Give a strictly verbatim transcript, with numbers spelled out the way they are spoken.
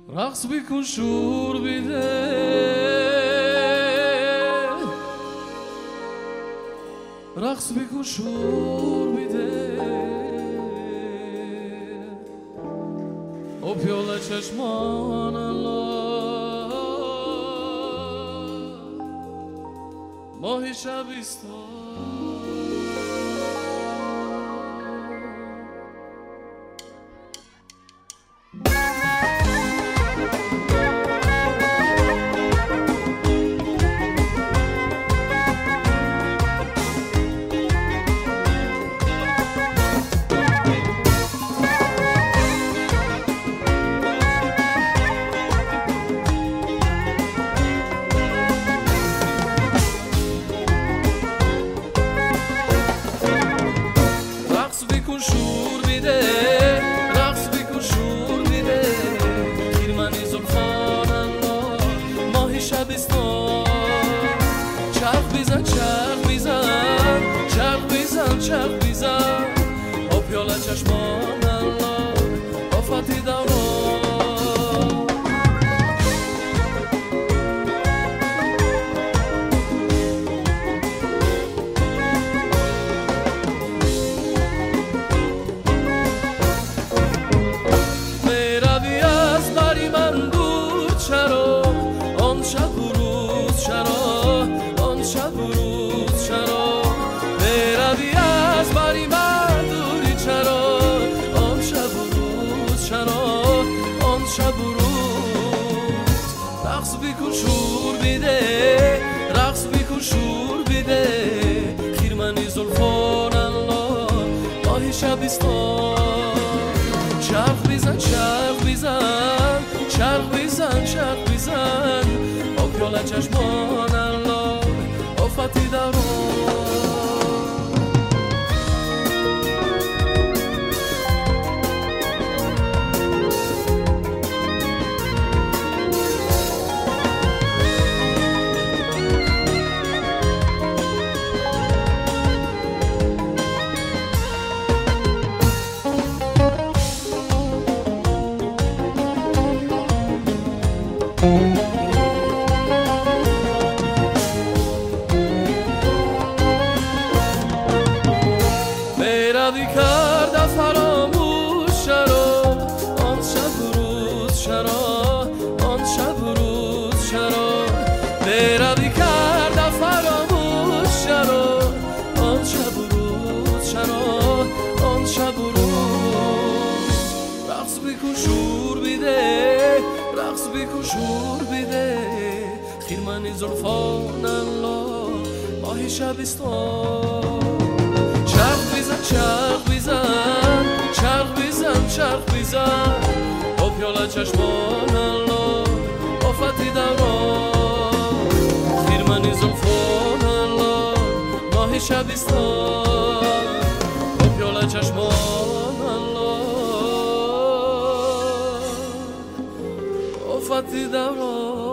رقص بیکن شور بیده رقص بیکن شور بیده او پیاله چشمان الله ماهی شبیستان شور میده رقص بیکن شور میده خیرمنی زلفان الله ماهی شبستان چرخ بیزن چرخ بیزن چرخ بیزن چرخ بیزن با پیاله چشمان الله آفتی دوران رقص بیکن شور بیده رقص بیکن شور بیده خیرمنی زلفان الله ماهی شبستان چرخ بیزن چرخ بیزن چرخ بیزن چرخ بیزن با پیاله چشمان الله آفتی دوران بیردی کرده فراموش شرا آن شب و روز شرا آن شب و روز شرا بیردی کرده فراموش شرا آن شب و روز شرا آن شب و روز رقص بیکن شور بیده رقص بیکن شور بیده خیرمنی زلفان الله ماهی شبستان چرخ بیزن چرخ بیزن چرخ بیزن چرخ بیزن با پیاله چشمان الله آفتی دوران خیرمنی زلفان الله ماهی شبستان با پیاله چشمان الله آفتی دوران